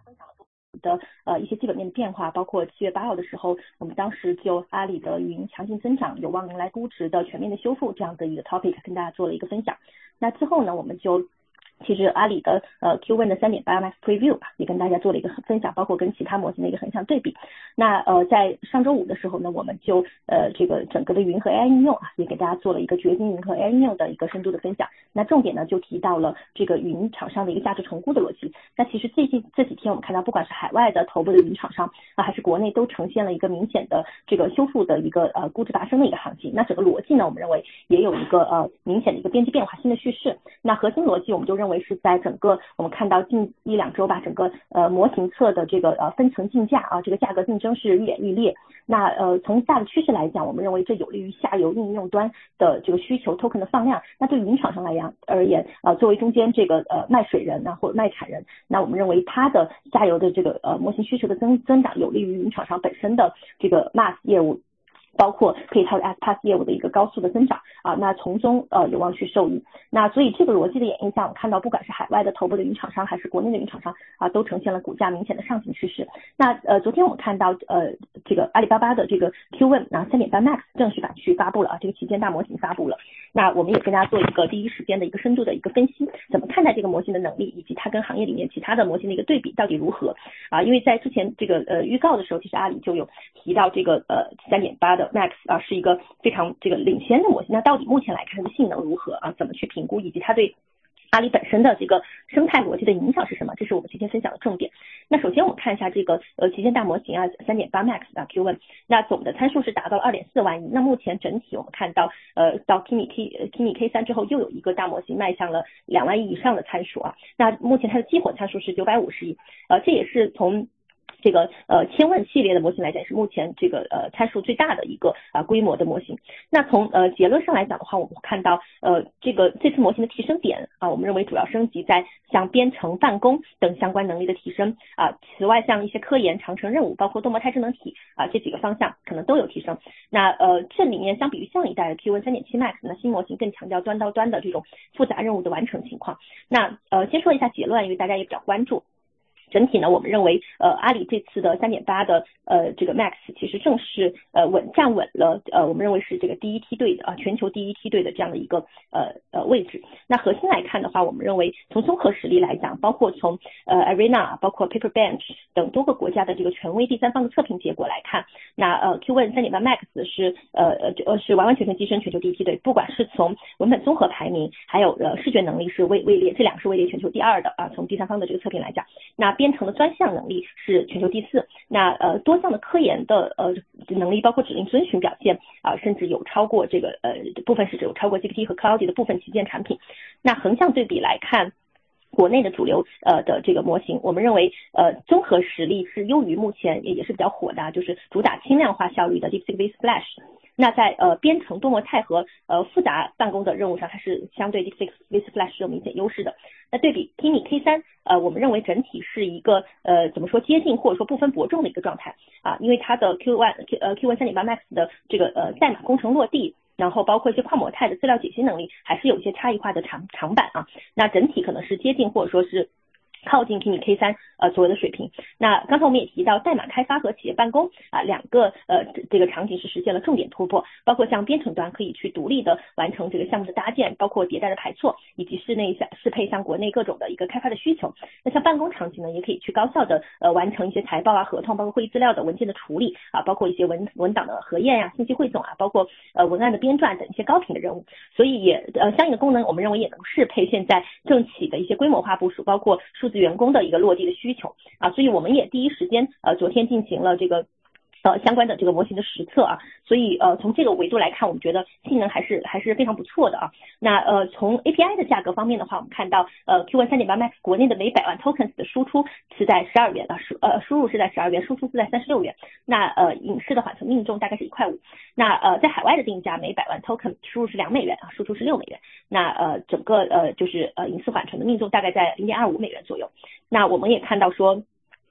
分享了的一些基本面的变化，包括7月8号的时候，我们当时就阿里的云强劲增长有望迎来估值的全面的修复这样的一个 topic 跟大家做了一个分享。那之后呢，我们就其实阿里的Q1 的3.8 Max Preview 也跟大家做了一个分享，包括跟其他模型的一个横向对比。那在上周五的时候呢，我们就这个整个的云和 AI 应用也给大家做了一个掘金云和 AI 应用的一个深度的分享。那重点呢就提到了这个云厂商的一个价值重估的逻辑。那其实这几天我们看到，不管是海外的头部的云厂商还是国内，都呈现了一个明显的这个修复的一个估值拔升的一个行情。那整个逻辑呢，我们认为也有一个明显的一个边际变化新的叙事。那核心逻辑我们就认为是在整个我们看到近1-2周吧，整个模型侧的这个分层竞价这个价格竞争是愈演愈烈。那从大的趋势来讲，我们认为这有利于下游应用端的这个需求 token 的放量。那对于云厂商而言作为中间这个卖水人或者卖产人，那我们认为它的下游的这个模型需求的增长有利于云厂商本身的这个 MaaS 业务，包括可以套 SaaS 业务的一个高速的增长那从中有望去受益。那所以这个逻辑的演绎下，我们看到不管是海外的头部的云厂商还是国内的云厂商都呈现了股价明显的上行趋势。那昨天我们看到这个阿里巴巴的这个 Q1 3.8 Max 正式版去发布了这个旗舰大模型发布了。那我们也跟大家做一个第一时间的一个深度的一个分析，怎么看待这个模型的能力，以及它跟行业里面其他的模型的一个对比到底如何因为在之前这个预告的时候，其实阿里就有提到这个3.8的Max 是一个非常这个领先的模型。那到底目前来看它的性能如何怎么去评估，以及它对阿里本身的这个生态逻辑的影响是什么，这是我们今天分享的重点。那首先我们看一下这个旗舰大模型3.8 Max Q1， 那总的参数是达到了 2.4 万亿。那目前整体我们看到到 Kimi K3 之后又有一个大模型迈向了2万亿以上的参数那目前它的激活参数是950亿这也是从这个千问系列的模型来讲，是目前这个参数最大的一个规模的模型。那从结论上来讲的话，我们看到这次模型的提升点我们认为主要升级在像编程、办公等相关能力的提升此外像一些科研、长程任务，包括多模态智能体这几个方向可能都有提升。那这里面相比于上一代的 Q1 3.7 Max 那新模型更强调端到端的这种复杂任务的完成情况。那先说一下结论，因为大家也比较关注。整体呢，我们认为阿里这次的 3.8 的这个 Max 其实正是站稳了我们认为是这个第一梯队的全球第一梯队的这样的一个位置。那核心来看的话，我们认为从综合实力来讲，包括从Arena 包括 Paperbench 等多个国家的这个权威第三方的测评结果来看，那Q1 3.8 Max 是完完全全跻身全球第一梯队，不管是从文本综合排名，还有视觉能力是位列，这两个是位列全球第2的从第三方的这个测评来讲。那编程的专项能力是全球第4，那多项的科研的能力，包括指令遵循表现甚至有超过这个部分是有超过 GPT 和 Cloud 的部分旗舰产品。那横向对比来看，国内的主流的这个模型，我们认为综合实力是优于目前也是比较火的就是主打轻量化效率的 DeepSeek vSplash。那在编程、多模态和复杂办公的任务上，它是相对 DeepSeek vSplash 是有明显优势的。那对比 Kimi K3 我们认为整体是一个怎么说接近或者说不分伯仲的一个状态因为它的 Q1 3.8 Max 的这个代码工程落地，然后包括一些跨模态的资料解析能力还是有一些差异化的长板那整体可能是接近或者说是靠近 Kimi K3 左右的水平。那刚才我们也提到代码开发和企业办公两个这个场景是实现了重点突破，包括像编程端可以去独立的完成这个项目的搭建，包括迭代的排错，以及室内适配像国内各种的一个开发的需求。那像办公场景呢，也可以去高效的完成一些财报合同，包括会议资料的文件的处理包括一些文档的核验信息汇总包括文案的编撰等一些高频的任务。所以也相应的功能我们认为也能适配现在政企的一些规模化部署，包括数字员工的一个落地的需求所以我们也第一时间昨天进行了这个相关的这个模型的实测所以从这个维度来看，我们觉得性能还是非常不错的那从 API 的价格方面的话，我们看到Q1 3.8 Max 国内的每100万 tokens 的输出是在12元输入是在12元，输出是在36元。那影视的缓存命中大概是1.5块。那在海外的定价每100万 token 输入是2美元输出是6美元。那整个就是影视缓存的命中大概在 0.25美元左右。那我们也看到说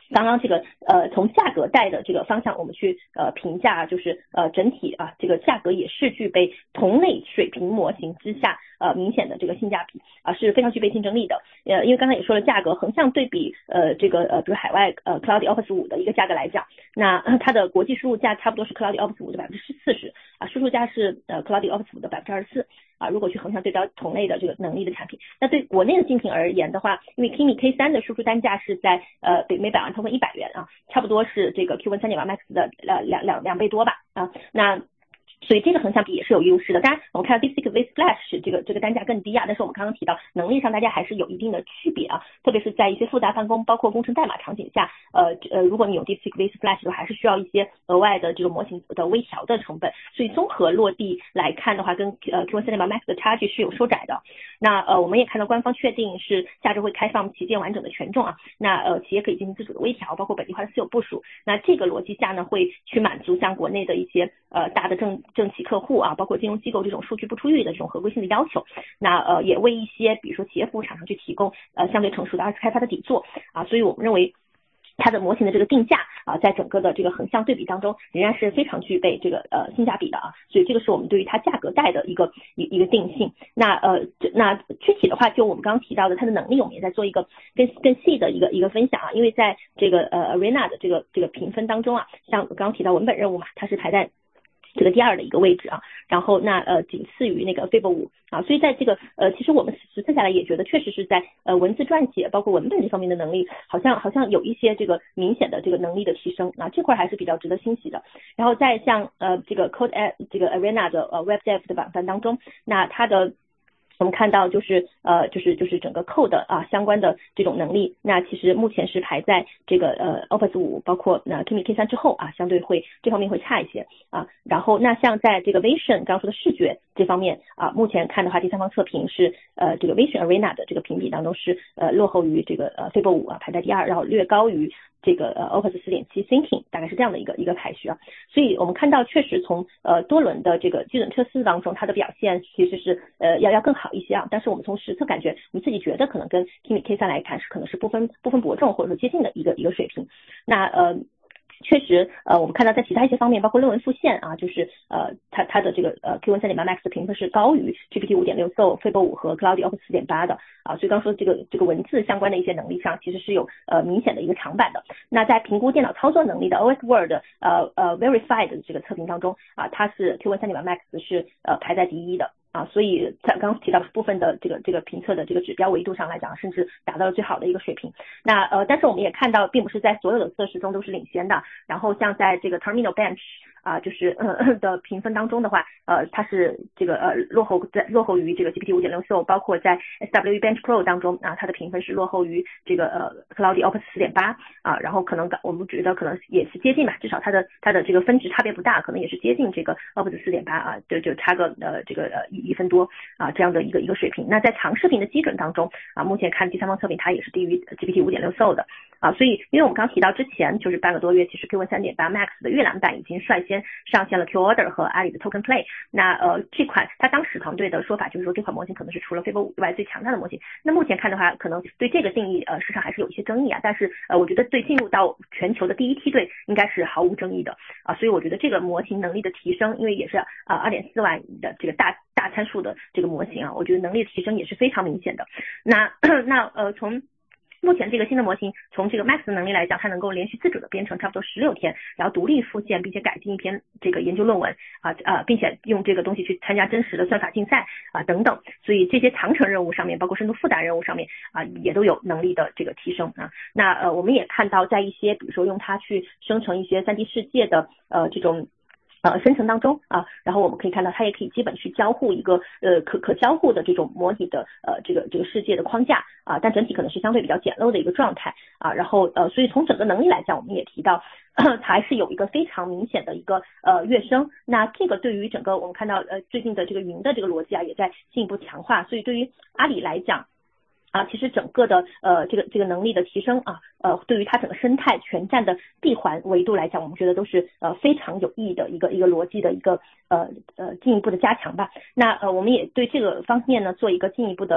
刚刚这个从价格带的这个方向我们去评价，就是整体啊这个价格也是具备同类水平模型之下明显的这个性价比啊，是非常具备竞争力的。因为刚才也说了，价格横向对比这个比如海外Cloudy Office 5的一个价格来讲，那它的国际输入价差不多是 Cloudy Office 5的40%啊，输出价是Cloudy Office 5的24%啊。如果去横向对标同类的这个能力的产品，那对国内的竞品而言的话，因为 Kimi K3 的输出单价是在每百万通分100元啊，差不多是这个 Q1 3.8 Max 的两倍多吧啊，那所以这个横向比也是有优势的。当然我们看到 DeepSeek with Flash 这个单价更低啊，但是我们刚刚提到能力上大家还是有一定的区别啊，特别是在一些复杂办公包括工程代码场景下，如果你有 DeepSeek with Flash 的话，还是需要一些额外的这种模型的微调的成本，所以综合落地来看的话，跟Q1 3.8 Max 的差距是有收窄的。那我们也看到官方确定是下周会开放旗舰完整的权重啊，那企业可以进行自主的微调，包括本地化的私有部署。那这个逻辑下呢，会去满足像国内的一些大的政企客户啊，包括金融机构这种数据不出狱的这种合规性的要求。那也为一些比如说企业服务厂商去提供相对成熟的二次开发的底座啊，所以我们认为它的模型的这个定价啊，在整个的这个横向对比当中，仍然是非常具备这个性价比的啊，所以这个是我们对于它价格带的一个定性。那具体的话，就我们刚刚提到的它的能力，我们也在做一个更细的一个分享啊，因为在这个Arena 的这个评分当中啊，像我刚刚提到文本任务嘛，它是排在这个第2的一个位置啊，然后那仅次于那个 Fable 5啊，所以在这个其实我们实测下来也觉得确实是在文字撰写包括文本这方面的能力好像有一些这个明显的这个能力的提升啊，这块还是比较值得欣喜的。然后在像这个 Code 这个 Arena 的Web Dev 的榜单当中，那它的我们看到就是整个 code 啊相关的这种能力，那其实目前是排在这个Office 5包括Kimi K3 之后啊，相对会这方面会差一些啊。然后那像在这个 Vision 刚说的视觉这方面啊，目前看的话第三方测评是这个 Vision Arena 的这个评比当中是落后于这个Fable 5啊，排在第2，然后略高于这个Office 4.7 Thinking， 大概是这样的一个排序啊。所以我们看到确实从多轮的这个基准测试当中，它的表现其实是要更好一些啊。但是我们从实测感觉，我们自己觉得可能跟 Kimi K3 来看是可能是不分伯仲或者说接近的一个水平。那确实我们看到在其他一些方面，包括论文复现啊，就是它的这个Q1 3.8 Max 的评分是高于 GPT 5.6、Fable 5和 Cloudy Office 4.8的啊，所以刚说这个文字相关的一些能力上，其实是有明显的一个长板的。那在评估电脑操作能力的 OS Word Verified 的这个测评当中啊，它是 Q1 3.8 Max 是排在第1的。啊，所以在刚刚提到部分的这个评测的这个指标维度上来讲，甚至达到了最好的一个水平。那但是我们也看到，并不是在所有的测试中都是领先的。然后像在这个 Terminal Bench 啊，就是的评分当中的话，它是这个落后于这个 GPT 5.6 包括在 SWE Bench Pro 当中啊，它的评分是落后于这个Cloudy Office 4.8啊，然后可能我们觉得可能也是接近吧，至少它的这个分值差别不大，可能也是接近这个 Office 4.8啊，就差个这个1分多啊这样的一个水平。那在长视频的基准当中啊，目前看第三方测评它也是低于 GPT 5.6 的啊，所以因为我们刚提到之前就是半个多月，其实 Q1 3.8 Max 的预览版已经率先上线了 Q-Order 和阿里的 Token Play。那这款它当时团队的说法就是说这款模型可能是除了 Fable 5以外最强大的模型。那目前看的话，可能对这个定义市场还是有一些争议啊，但是我觉得对进入到全球的第一梯队应该是毫无争议的啊，所以我觉得这个模型能力的提升，因为也是2.4万的这个大参数的这个模型啊，我觉得能力的提升也是非常明显的。那从目前这个新的模型从这个 Max 的能力来讲，它能够连续自主的编程差不多16天，然后独立复现并且改进一篇这个研究论文并且用这个东西去参加真实的算法竞赛等等，所以这些长程任务上面包括深度复杂任务上面也都有能力的这个提升啊。那我们也看到在一些比如说用它去生成一些 3D 世界的这种生成当中啊，然后我们可以看到它也可以基本去交互一个可交互的这种模拟的这个世界的框架啊，但整体可能是相对比较简陋的一个状态啊，然后所以从整个能力来讲，我们也提到还是有一个非常明显的一个跃升。那这个对于整个我们看到最近的这个云的这个逻辑也在进一步强化，所以对于阿里来讲其实整个的这个能力的提升对于它整个生态全站的闭环维度来讲，我们觉得都是非常有意义的一个逻辑的一个进一步的加强吧。那我们也对这个方面呢做一个进一步的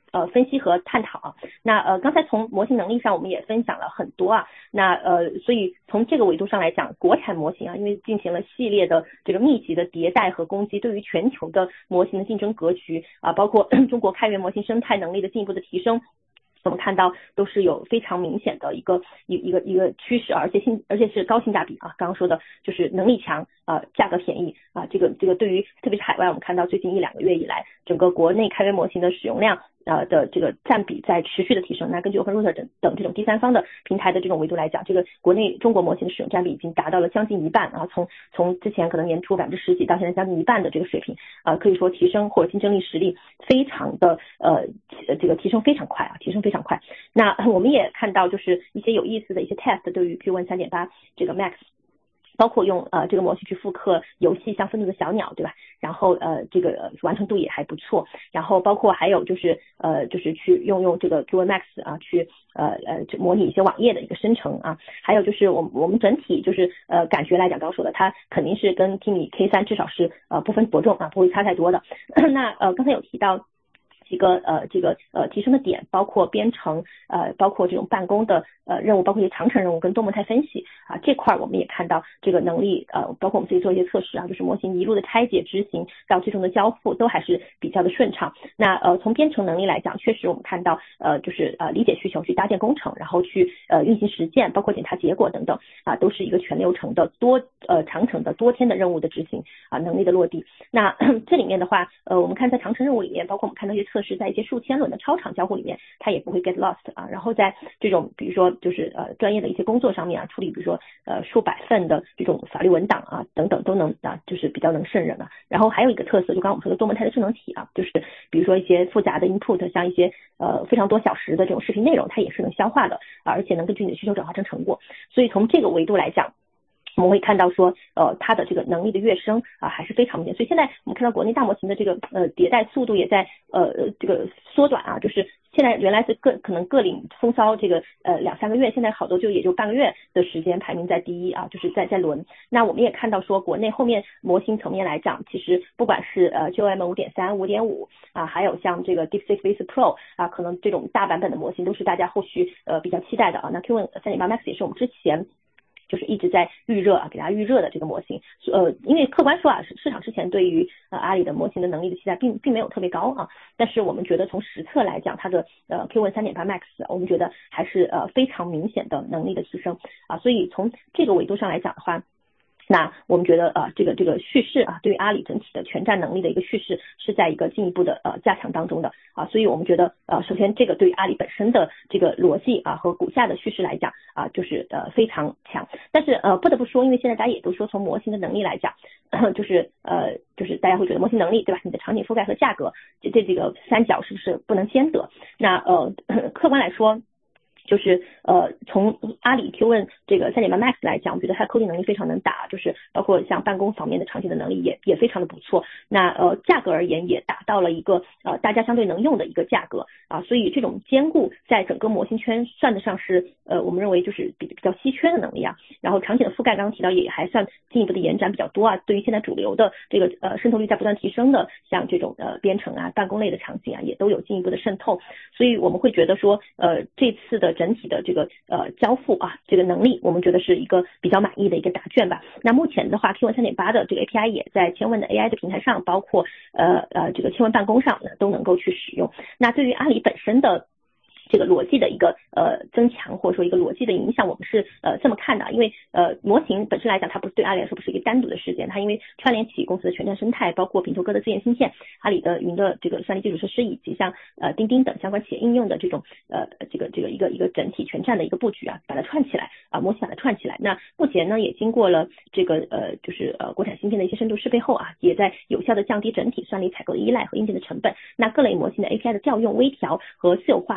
分析和探讨啊。那刚才从模型能力上我们也分享了很多啊。那所以从这个维度上来讲，国产模型啊，因为进行了系列的这个密集的迭代和攻击，对于全球的模型的竞争格局啊，包括中国开源模型生态能力的进一步的提升，我们看到都是有非常明显的一个趋势，而且是高性价比啊。刚刚说的就是能力强价格便宜啊，这个对于特别是海外，我们看到最近1-2个月以来，整个国内开源模型的使用量的这个占比在持续的提升。那根据 OpenRouter 等这种第三方的平台的这种维度来讲，这个国内中国模型的使用占比已经达到了将近一半啊，从之前可能年初10%几到现在将近一半的这个水平可以说提升或者竞争力实力非常的这个提升非常快啊，提升非常快。那我们也看到就是一些有意思的一些 test 对于 Q1 3.8这个 Max，包括用这个模型去复刻游戏像愤怒的小鸟，对吧？然后这个完成度也还不错。然后包括还有就是去用这个 Q1 Max 啊去模拟一些网页的一个生成啊。还有就是我们整体就是感觉来讲，刚刚说的它肯定是跟 Kimi K3 至少是不分伯仲啊，不会差太多的。那刚才有提到几个提升的点，包括编程包括这种办公的任务，包括一些长程任务跟多模态分析啊，这块我们也看到这个能力包括我们自己做一些测试啊，就是模型一路的拆解执行到最终的交付都还是比较的顺畅。那从编程能力来讲，确实我们看到就是理解需求去搭建工程，然后去运行实践，包括检查结果等等啊，都是一个全流程的长程的多天的任务的执行啊，能力的落地。那这里面的话我们看在长程任务里面，包括我们看到一些测试在一些数千轮的超长交互里面，它也不会 get lost 啊。然后在这种比如说就是专业的一些工作上面啊，处理比如说数百份的这种法律文档啊等等都能就是比较能胜任啊。然后还有一个特色，就刚刚我们说的多模态的智能体啊，就是比如说一些复杂的 input， 像一些非常多小时的这种视频内容，它也是能消化的而且能根据你的需求转化成成果。所以从这个维度来讲，我们会看到说它的这个能力的跃升还是非常明显。所以现在我们看到国内大模型的这个迭代速度也在这个缩短啊，就是现在原来是可能各领风骚这个2-3个月，现在好多也就半个月的时间排名在第一啊，就是在轮。那我们也看到说国内后面模型层面来讲，其实不管是QM 5.3 5.5啊，还有像这个 DeepSeek V4 Pro 啊，可能这种大版本的模型都是大家后续比较期待的啊。那 Q1 3.8 Max 也是我们之前就是一直在预热啊，给大家预热的这个模型。因为客观说啊，市场之前对于阿里的模型的能力的期待并没有特别高啊，但是我们觉得从实测来讲，它的Q1 3.8 Max 我们觉得还是非常明显的能力的提升啊。所以从这个维度上来讲的话，那我们觉得这个叙事啊，对于阿里整体的全站能力的一个叙事是在一个进一步的加强当中的啊。所以我们觉得首先这个对于阿里本身的这个逻辑啊和股价的叙事来讲啊，就是非常强。但是不得不说，因为现在大家也都说从模型的能力来讲，就是大家会觉得模型能力对吧，你的场景覆盖和价格这个三角是不是不能兼得？那客观来说，就是从阿里 Q1 这个 3.8 Max 来讲，我觉得它 coding 能力非常能打，就是包括像办公方面的场景的能力也非常的不错。那价格而言也达到了一个大家相对能用的一个价格啊，所以这种兼顾在整个模型圈算得上是我们认为就是比较稀缺的能力啊。然后场景的覆盖刚刚提到也还算进一步的延展比较多啊，对于现在主流的这个渗透率在不断提升的像这种编程啊办公类的场景啊也都有进一步的渗透。所以我们会觉得说这次的整体的这个交付啊这个能力，我们觉得是一个比较满意的一个答卷吧。那目前的话 Q1 3.8 的这个 API 也在千问的 AI 的平台上，包括这个千问办公上都能够去使用。那对于阿里本身的这个逻辑的一个增强，或者说一个逻辑的影响，我们是这么看的。因为模型本身来讲，它不是对阿里来说不是一个单独的事件，它因为串联起公司的全站生态，包括品头哥的自研芯片、阿里的云的这个算力基础设施，以及像钉钉等相关企业应用的这种这个一个整体全站的一个布局啊，把它串起来啊，模型把它串起来。那目前呢也经过了这个就是国产芯片的一些深度适配后啊，也在有效的降低整体算力采购的依赖和硬件的成本。那各类模型的 API 的调用、微调和私有化部署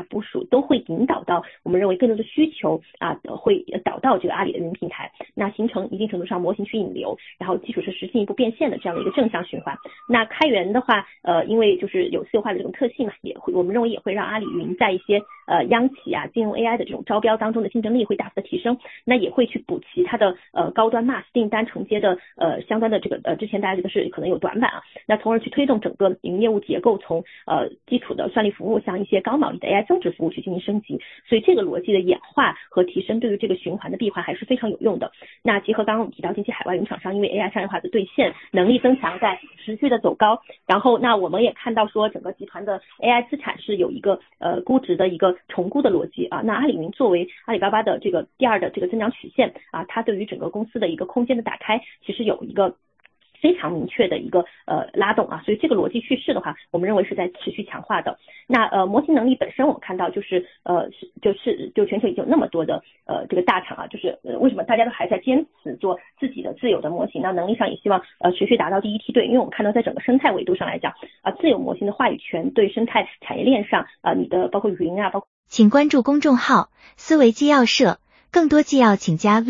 入都会引导到我们认为更多的需求会导到这个阿里的云平台，那形成一定程度上模型去引流，然后基础设施进一步变现的这样的一个正向循环。那开源的话因为就是有私有化的这种特性嘛，我们认为也会让阿里云在一些央企金融 AI 的这种招标当中的竞争力会大幅的提升，那也会去补齐它的高端 MaaS 订单承接的相关的这个之前大家觉得是可能有短板那从而去推动整个云业务结构从基础的算力服务向一些高毛利的 AI 增值服务去进行升级，所以这个逻辑的演化和提升对于这个循环的闭环还是非常有用的。那结合刚刚我们提到近期海外云厂商因为 AI 商业化的兑现能力增强在持续的走高，然后那我们也看到说整个集团的 AI 资产是有一个估值的一个重估的逻辑那阿里云作为阿里巴巴的这个第二的这个增长曲线它对于整个公司的一个空间的打开其实有一个非常明确的一个拉动所以这个逻辑叙事的话我们认为是在持续强化的。那模型能力本身我们看到就是全球已经有那么多的这个大厂就是为什么大家都还在坚持做自己的自有的模型，那能力上也希望持续达到第一梯队，因为我们看到在整个生态维度上来讲自有模型的话语权对生态产业链上你的包括云包括。 请关注公众号思维纪要社，更多纪要请加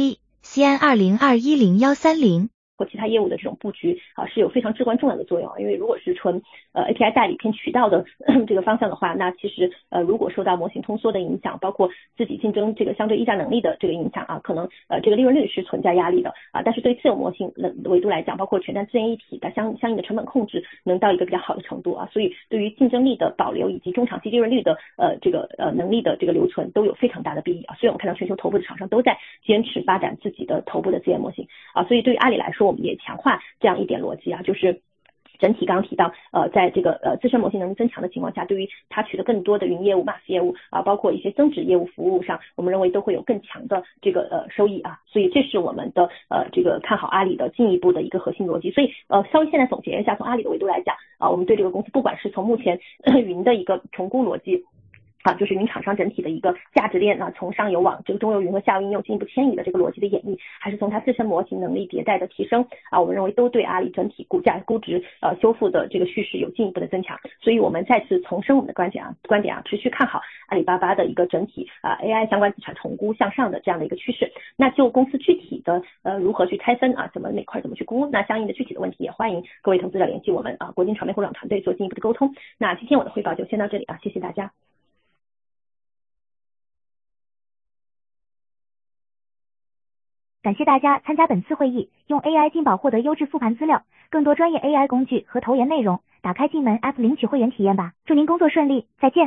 VCN20210130 或其他业务的这种布局是有非常至关重要的作用因为如果是纯API 代理偏渠道的这个方向的话，那其实如果受到模型通缩的影响，包括自己竞争这个相对溢价能力的这个影响可能这个利润率是存在压力的但是对自有模型的维度来讲，包括全站资源一体的相应的成本控制能到一个比较好的程度所以对于竞争力的保留以及中长期利润率的这个能力的这个留存都有非常大的裨益所以我们看到全球头部的厂商都在坚持发展自己的头部的资源模型所以对于阿里来说我们也强化这样一点逻辑就是整体刚刚提到在这个自身模型能力增强的情况下，对于它取得更多的云业务 MaaS 业务包括一些增值业务服务上，我们认为都会有更强的这个收益所以这是我们的这个看好阿里的进一步的一个核心逻辑。所以稍微现在总结一下，从阿里的维度来讲我们对这个公司不管是从目前云的一个重估逻辑就是云厂商整体的一个价值链从上游往这个中游云和下游应用进一步迁移的这个逻辑的演绎，还是从它自身模型能力迭代的提升我们认为都对阿里整体股价估值修复的这个叙事有进一步的增强。所以我们再次重申我们的观点持续看好阿里巴巴的一个整体AI 相关资产重估向上的这样的一个趋势。那就公司具体的如何去拆分怎么哪块怎么去估，那相应的具体的问题也欢迎各位投资者联系我们国金传媒互联网团队做进一步的沟通。那今天我的汇报就先到这里谢谢大家。 感谢大家参加本次会议，用 AI 进宝获得优质复盘资料，更多专业 AI 工具和投研内容，打开进门 App 领取会员体验吧。祝您工作顺利，再见。